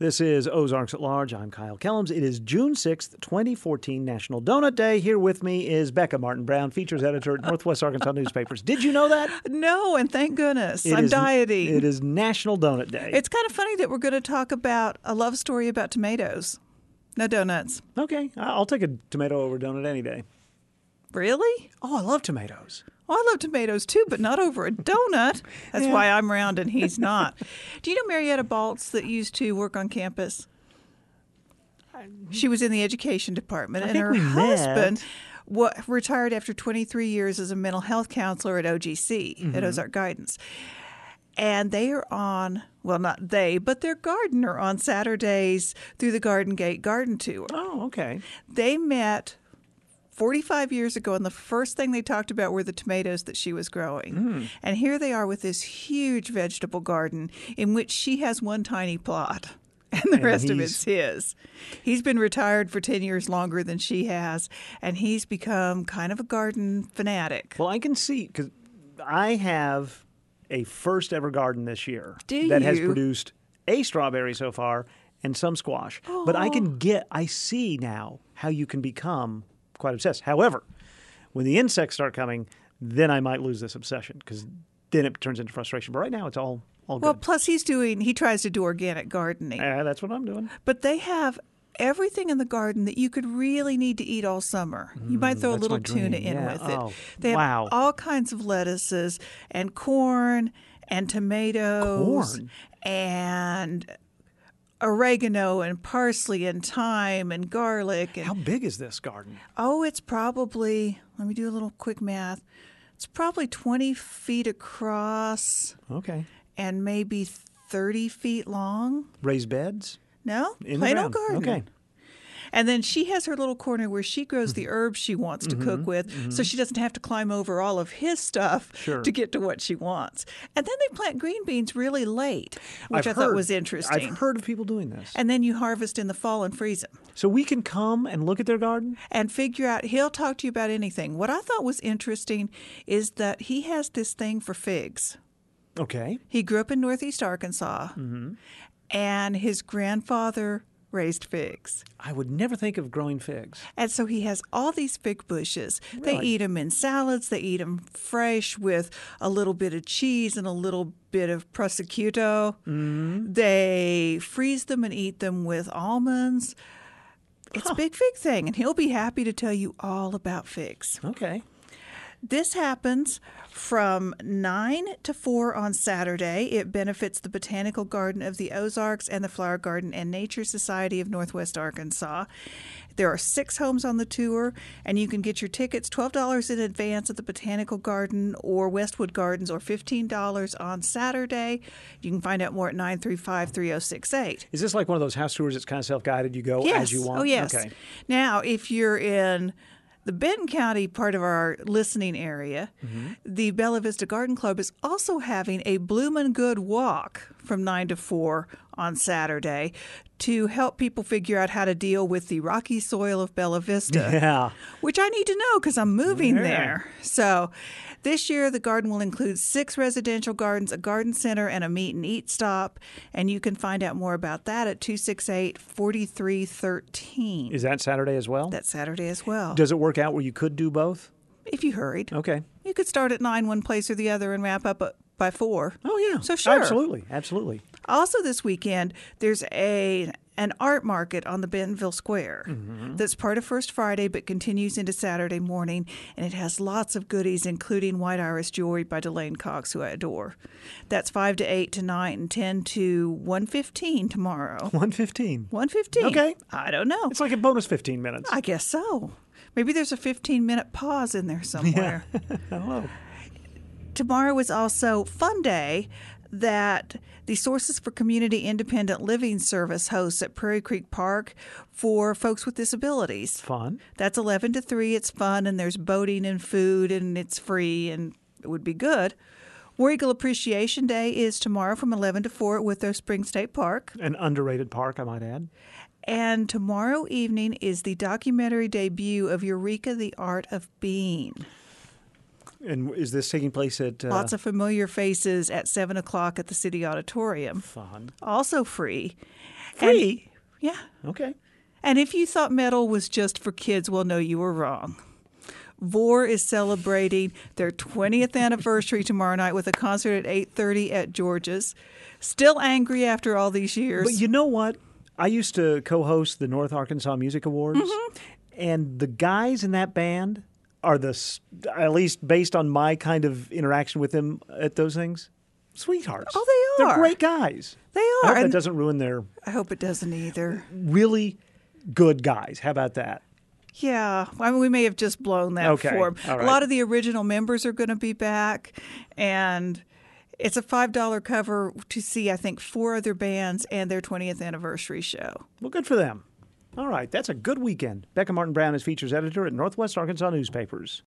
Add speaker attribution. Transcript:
Speaker 1: This is Ozarks at Large. I'm Kyle Kellums. It is June 6th, 2014, National Donut Day. Here with me is Becca Martin-Brown, features editor at Northwest Arkansas Newspapers. Did you know that?
Speaker 2: No, and thank goodness. I'm dieting.
Speaker 1: It is National Donut Day.
Speaker 2: It's kind of funny that we're going to talk about a love story about tomatoes. No donuts.
Speaker 1: Okay. I'll take a tomato over donut any day.
Speaker 2: Really?
Speaker 1: Oh, I love tomatoes.
Speaker 2: Well, I love tomatoes too, but not over a donut. That's why I'm round and he's not. Do you know Marietta Baltz that used to work on campus? She was in the education department, and her husband retired after 23 years as a mental health counselor at OGC, at Ozark Guidance. And they are on, well, not they, but their gardener on Saturdays through the Garden Gate Garden Tour.
Speaker 1: Oh, okay.
Speaker 2: They met 45 years ago, and the first thing they talked about were the tomatoes that she was growing. And here they are with this huge vegetable garden in which she has one tiny plot, and the rest of it's his. He's been retired for 10 years longer than she has, and he's become kind of a garden fanatic.
Speaker 1: Well, I can see, because I have a first ever garden this year
Speaker 2: that
Speaker 1: has produced a strawberry so far and some squash. Oh. But I see now how you can become quite obsessed. However, when the insects start coming, then I might lose this obsession, because then it turns into frustration. But right now, it's all good.
Speaker 2: Well, plus he tries to do organic gardening.
Speaker 1: That's what I'm doing.
Speaker 2: But they have everything in the garden that you could really need to eat all summer. You might throw a little tuna in with it. They have all kinds of lettuces and corn and tomatoes and oregano and parsley and thyme and garlic. And
Speaker 1: how big is this garden?
Speaker 2: Oh, it's probably, let me do a little quick math. It's probably 20 feet across.
Speaker 1: Okay.
Speaker 2: And maybe 30 feet long.
Speaker 1: Raised beds?
Speaker 2: No, plain old garden.
Speaker 1: Okay.
Speaker 2: And then she has her little corner where she grows the herbs she wants to cook with, so she doesn't have to climb over all of his stuff to get to what she wants. And then they plant green beans really late, which I thought was interesting.
Speaker 1: I've heard of people doing this.
Speaker 2: And then you harvest in the fall and freeze them.
Speaker 1: So we can come and look at their garden?
Speaker 2: And figure out, he'll talk to you about anything. What I thought was interesting is that he has this thing for figs.
Speaker 1: Okay.
Speaker 2: He grew up in Northeast Arkansas, and his grandfather raised figs.
Speaker 1: I would never think of growing figs.
Speaker 2: And so he has all these fig bushes.
Speaker 1: Really?
Speaker 2: They eat them in salads. They eat them fresh with a little bit of cheese and a little bit of prosciutto. They freeze them and eat them with almonds. It's a big fig thing, and he'll be happy to tell you all about figs.
Speaker 1: Okay.
Speaker 2: This happens from 9 to 4 on Saturday. It benefits the Botanical Garden of the Ozarks and the Flower Garden and Nature Society of Northwest Arkansas. There are 6 homes on the tour, and you can get your tickets $12 in advance at the Botanical Garden or Westwood Gardens, or $15 on Saturday. You can find out more at 935-3068.
Speaker 1: Is this like one of those house tours that's kind of self-guided? You go as you want?
Speaker 2: Oh, yes.
Speaker 1: Okay.
Speaker 2: Now, if you're in the Benton County part of our listening area, the Bella Vista Garden Club is also having a Bloomin' Good walk from 9 to 4 on Saturday to help people figure out how to deal with the rocky soil of Bella Vista, which I need to know because I'm moving there. So this year, the garden will include 6 residential gardens, a garden center, and a meet and eat stop. And you can find out more about that at 268-4313.
Speaker 1: Is that Saturday as well?
Speaker 2: That's Saturday as well.
Speaker 1: Does it work out where you could do both?
Speaker 2: If you hurried.
Speaker 1: Okay.
Speaker 2: You could start at 9 one place or the other and wrap up by 4.
Speaker 1: Oh, yeah.
Speaker 2: So sure.
Speaker 1: Absolutely.
Speaker 2: Also this weekend, there's an art market on the Bentonville Square that's part of First Friday but continues into Saturday morning, and it has lots of goodies, including white iris jewelry by Delane Cox, who I adore. That's 5 to 8 tonight and 10 to 1:15 tomorrow.
Speaker 1: 1:15?
Speaker 2: 1:15.
Speaker 1: Okay.
Speaker 2: I don't know.
Speaker 1: It's like a bonus 15 minutes.
Speaker 2: I guess so. Maybe there's a 15-minute pause in there somewhere.
Speaker 1: I don't know.
Speaker 2: Tomorrow is also Fun Day that the Sources for Community Independent Living Service hosts at Prairie Creek Park for folks with disabilities.
Speaker 1: Fun.
Speaker 2: That's 11 to 3. It's fun, and there's boating and food, and it's free, and it would be good. War Eagle Appreciation Day is tomorrow from 11 to 4 at Withrow Springs State Park.
Speaker 1: An underrated park, I might add.
Speaker 2: And tomorrow evening is the documentary debut of Eureka, the Art of Being.
Speaker 1: And is this taking place at...
Speaker 2: Lots of familiar faces at 7 o'clock at the City Auditorium.
Speaker 1: Fun.
Speaker 2: Also free.
Speaker 1: Free?
Speaker 2: Yeah.
Speaker 1: Okay.
Speaker 2: And if you thought metal was just for kids, well, no, you were wrong. Vor is celebrating their 20th anniversary tomorrow night with a concert at 8:30 at George's. Still angry after all these years.
Speaker 1: But you know what? I used to co-host the North Arkansas Music Awards, and the guys in that band are at least based on my kind of interaction with them at those things, sweethearts.
Speaker 2: Oh, they are.
Speaker 1: They're great guys.
Speaker 2: They
Speaker 1: I
Speaker 2: are.
Speaker 1: hope that
Speaker 2: And
Speaker 1: doesn't ruin their
Speaker 2: I hope it doesn't either.
Speaker 1: really good guys. How about that?
Speaker 2: Yeah, I mean, we may have just blown that
Speaker 1: Okay,
Speaker 2: form.
Speaker 1: all right.
Speaker 2: A lot of the original members are going to be back, and it's a $5 cover to see, I think, 4 other bands and their 20th anniversary show.
Speaker 1: Well, good for them. All right, that's a good weekend. Becca Martin Brown is features editor at Northwest Arkansas Newspapers.